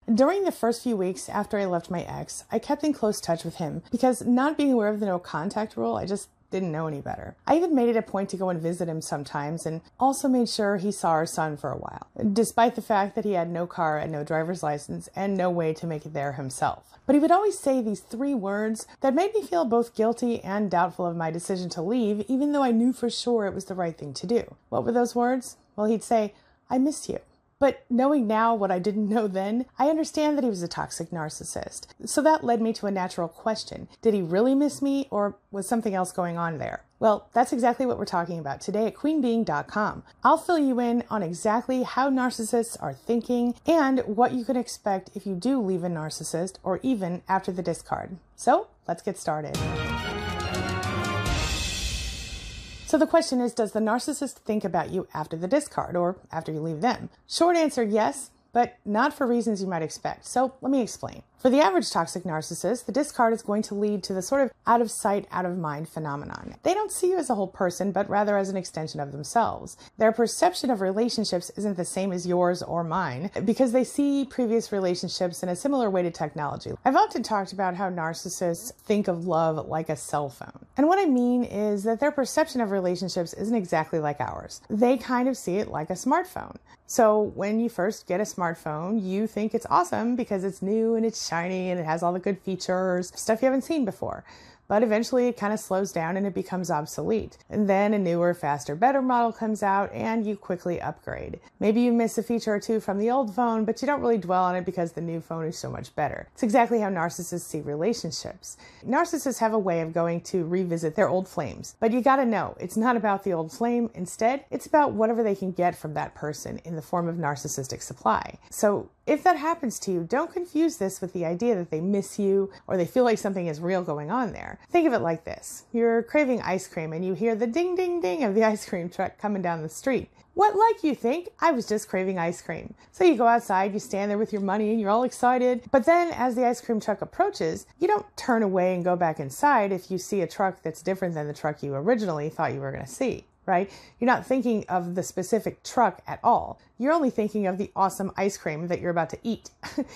During the first few weeks after I left my ex, I kept in close touch with him because not being aware of the no contact rule, I just didn't know any better. I even made it a point to go and visit him sometimes and also made sure he saw our son for a while, despite the fact that he had no car and no driver's license and no way to make it there himself. But he would always say these 3 words that made me feel both guilty and doubtful of my decision to leave, even though I knew for sure it was the right thing to do. What were those words? Well, he'd say, "I miss you." But knowing now what I didn't know then, I understand that he was a toxic narcissist. So that led me to a natural question. Did he really miss me, or was something else going on there? Well, that's exactly what we're talking about today at queenbeing.com. I'll fill you in on exactly how narcissists are thinking and what you can expect if you do leave a narcissist or even after the discard. So let's get started. So the question is, does the narcissist think about you after the discard or after you leave them? Short answer, yes, but not for reasons you might expect. So let me explain. For the average toxic narcissist, the discard is going to lead to the sort of out of sight, out of mind phenomenon. They don't see you as a whole person, but rather as an extension of themselves. Their perception of relationships isn't the same as yours or mine because they see previous relationships in a similar way to technology. I've often talked about how narcissists think of love like a cell phone. And what I mean is that their perception of relationships isn't exactly like ours. They kind of see it like a smartphone. So when you first get a smartphone, you think it's awesome because it's new and it's shiny and it has all the good features, stuff you haven't seen before. But eventually it kind of slows down and it becomes obsolete. And then a newer, faster, better model comes out and you quickly upgrade. Maybe you miss a feature or two from the old phone, but you don't really dwell on it because the new phone is so much better. It's exactly how narcissists see relationships. Narcissists have a way of going to revisit their old flames. But you gotta know, it's not about the old flame. Instead, it's about whatever they can get from that person in the form of narcissistic supply. So if that happens to you, don't confuse this with the idea that they miss you or they feel like something is real going on there. Think of it like this. You're craving ice cream and you hear the ding, ding, ding of the ice cream truck coming down the street. What like you think? I was just craving ice cream. So you go outside, you stand there with your money and you're all excited. But then as the ice cream truck approaches, you don't turn away and go back inside if you see a truck that's different than the truck you originally thought you were going to see. Right? You're not thinking of the specific truck at all. You're only thinking of the awesome ice cream that you're about to eat.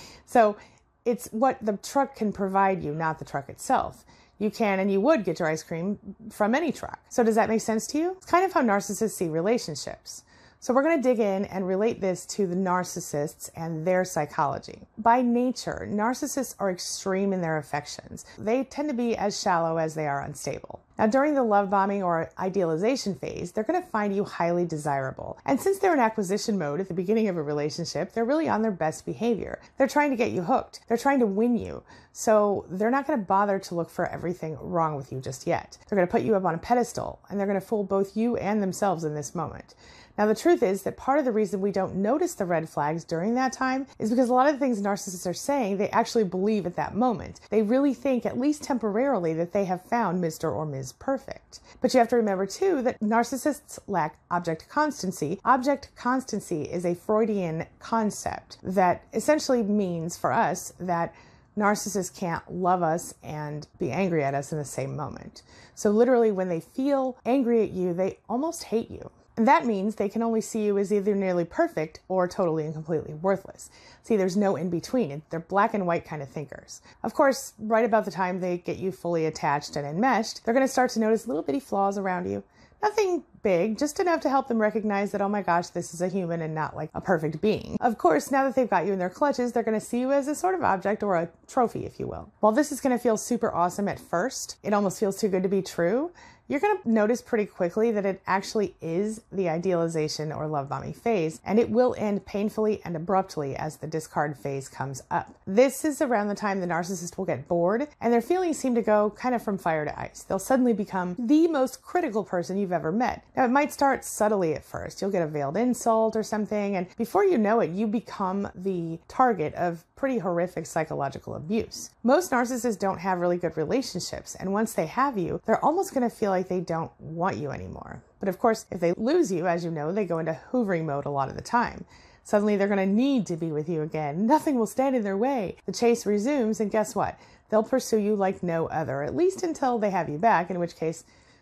So it's what the truck can provide you, not the truck itself. You can and you would get your ice cream from any truck. So does that make sense to you? It's kind of how narcissists see relationships. So we're going to dig in and relate this to the narcissists and their psychology. By nature, narcissists are extreme in their affections. They tend to be as shallow as they are unstable. Now, during the love bombing or idealization phase, they're going to find you highly desirable. And since they're in acquisition mode at the beginning of a relationship, they're really on their best behavior. They're trying to get you hooked. They're trying to win you. So they're not going to bother to look for everything wrong with you just yet. They're going to put you up on a pedestal, and they're going to fool both you and themselves in this moment. Now, the truth is that part of the reason we don't notice the red flags during that time is because a lot of the things narcissists are saying, they actually believe at that moment. They really think, at least temporarily, that they have found Mr. or Ms. Perfect. But you have to remember, too, that narcissists lack object constancy. Object constancy is a Freudian concept that essentially means for us that narcissists can't love us and be angry at us in the same moment. So literally, when they feel angry at you, they almost hate you. And that means they can only see you as either nearly perfect or totally and completely worthless. See, there's no in between. They're black and white kind of thinkers. Of course, right about the time they get you fully attached and enmeshed, they're going to start to notice little bitty flaws around you. Nothing big, just enough to help them recognize that, oh my gosh, this is a human and not like a perfect being. Of course, now that they've got you in their clutches, they're going to see you as a sort of object or a trophy, if you will. While this is going to feel super awesome at first, it almost feels too good to be true, you're going to notice pretty quickly that it actually is the idealization or love bombing phase, and it will end painfully and abruptly as the discard phase comes up. This is around the time the narcissist will get bored, and their feelings seem to go kind of from fire to ice. They'll suddenly become the most critical person you've ever met. Now, it might start subtly at first. You'll get a veiled insult or something, and before you know it, you become the target of pretty horrific psychological abuse. Most narcissists don't have really good relationships, and once they have you, they're almost going to feel like they don't want you anymore. But of course, if they lose you, as you know, they go into hoovering mode a lot of the time. Suddenly they're going to need to be with you again. Nothing will stand in their way. The chase resumes, and guess what? They'll pursue you like no other, at least until they have you back, in which case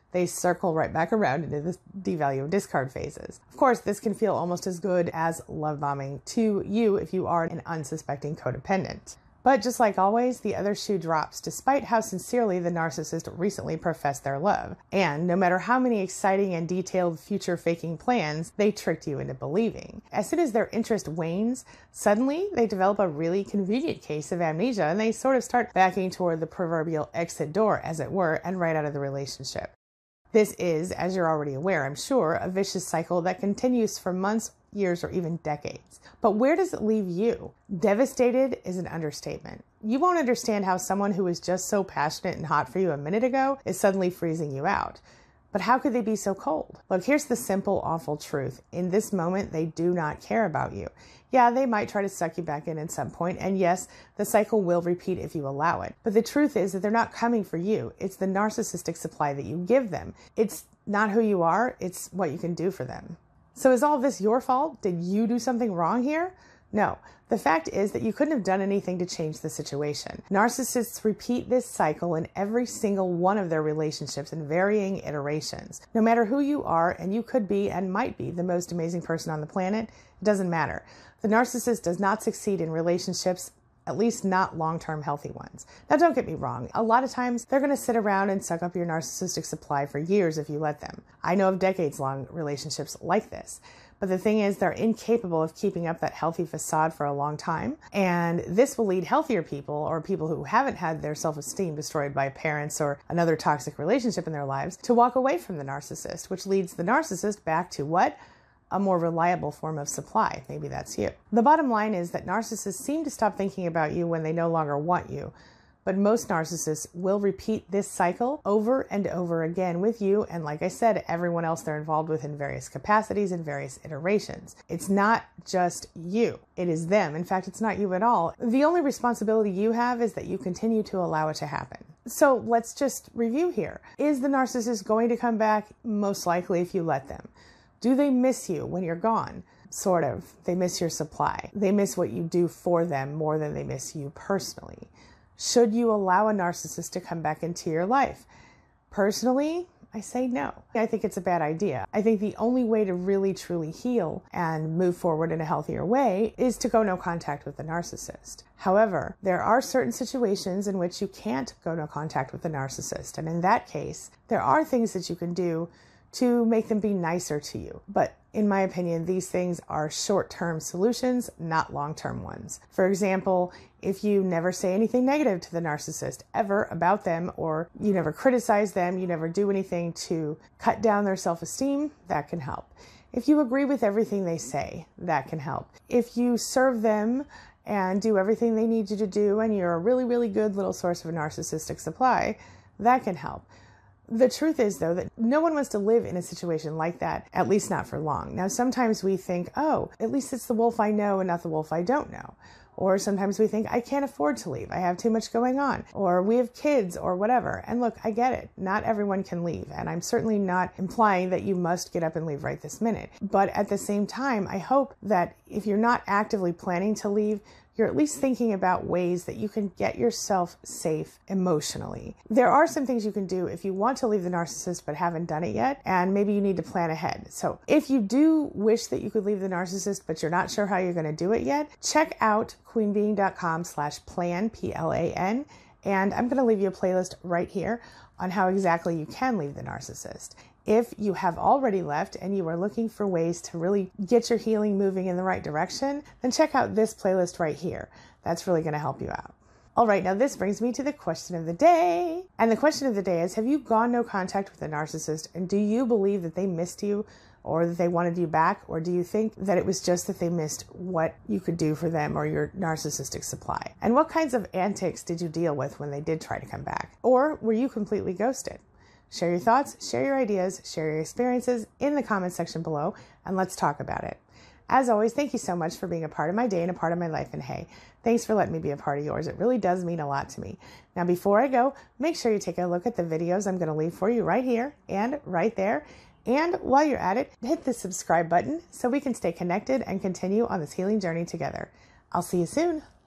they circle right back around into the devalue of discard phases. Of course, this can feel almost as good as love bombing to you if you are an unsuspecting codependent. But just like always, the other shoe drops, despite how sincerely the narcissist recently professed their love. And no matter how many exciting and detailed future-faking plans they tricked you into believing. As soon as their interest wanes, suddenly they develop a really convenient case of amnesia, and they sort of start backing toward the proverbial exit door, as it were, and right out of the relationship. This is, as you're already aware, I'm sure, a vicious cycle that continues for months, years, or even decades. But where does it leave you? Devastated is an understatement. You won't understand how someone who was just so passionate and hot for you a minute ago is suddenly freezing you out. But how could they be so cold? Look, here's the simple, awful truth. In this moment, they do not care about you. Yeah, they might try to suck you back in at some point, and yes, the cycle will repeat if you allow it. But the truth is that they're not coming for you. It's the narcissistic supply that you give them. It's not who you are, it's what you can do for them. So is all this your fault? Did you do something wrong here? No. The fact is that you couldn't have done anything to change the situation. Narcissists repeat this cycle in every single one of their relationships in varying iterations. No matter who you are, and you could be and might be the most amazing person on the planet, it doesn't matter. The narcissist does not succeed in relationships, at least not long-term healthy ones. Now, don't get me wrong. A lot of times they're going to sit around and suck up your narcissistic supply for years if you let them. I know of decades-long relationships like this. But the thing is, they're incapable of keeping up that healthy facade for a long time. And this will lead healthier people, or people who haven't had their self-esteem destroyed by parents or another toxic relationship in their lives, to walk away from the narcissist, which leads the narcissist back to what? A more reliable form of supply. Maybe that's you. The bottom line is that narcissists seem to stop thinking about you when they no longer want you. But most narcissists will repeat this cycle over and over again with you, and like I said, everyone else they're involved with in various capacities and various iterations. It's not just you. It is them. In fact, it's not you at all. The only responsibility you have is that you continue to allow it to happen. So let's just review here. Is the narcissist going to come back? Most likely if you let them. Do they miss you when you're gone? Sort of. They miss your supply. They miss what you do for them more than they miss you personally. Should you allow a narcissist to come back into your life? Personally, I say no. I think it's a bad idea. I think the only way to really truly heal and move forward in a healthier way is to go no contact with the narcissist. However, there are certain situations in which you can't go no contact with the narcissist. And in that case, there are things that you can do to make them be nicer to you. But in my opinion, these things are short-term solutions, not long-term ones. For example, if you never say anything negative to the narcissist ever about them, or you never criticize them, you never do anything to cut down their self-esteem, that can help. If you agree with everything they say, that can help. If you serve them and do everything they need you to do, and you're a really, really good little source of a narcissistic supply, that can help. The truth is, though, that no one wants to live in a situation like that, at least not for long. Now, sometimes we think, oh, at least it's the wolf I know and not the wolf I don't know. Or sometimes we think, I can't afford to leave. I have too much going on. Or we have kids or whatever. And look, I get it. Not everyone can leave. And I'm certainly not implying that you must get up and leave right this minute. But at the same time, I hope that if you're not actively planning to leave, you're at least thinking about ways that you can get yourself safe emotionally. There are some things you can do if you want to leave the narcissist but haven't done it yet, and maybe you need to plan ahead. So if you do wish that you could leave the narcissist but you're not sure how you're going to do it yet, check out queenbeeing.com/plan, P-L-A-N, and I'm going to leave you a playlist right here on how exactly you can leave the narcissist. If you have already left and you are looking for ways to really get your healing moving in the right direction, then check out this playlist right here. That's really going to help you out. All right, now this brings me to the question of the day. And the question of the day is, have you gone no contact with a narcissist, and do you believe that they missed you or that they wanted you back? Or do you think that it was just that they missed what you could do for them or your narcissistic supply? And what kinds of antics did you deal with when they did try to come back? Or were you completely ghosted? Share your thoughts, share your ideas, share your experiences in the comments section below, and let's talk about it. As always, thank you so much for being a part of my day and a part of my life, and hey, thanks for letting me be a part of yours. It really does mean a lot to me. Now, before I go, make sure you take a look at the videos I'm going to leave for you right here and right there. And while you're at it, hit the subscribe button so we can stay connected and continue on this healing journey together. I'll see you soon.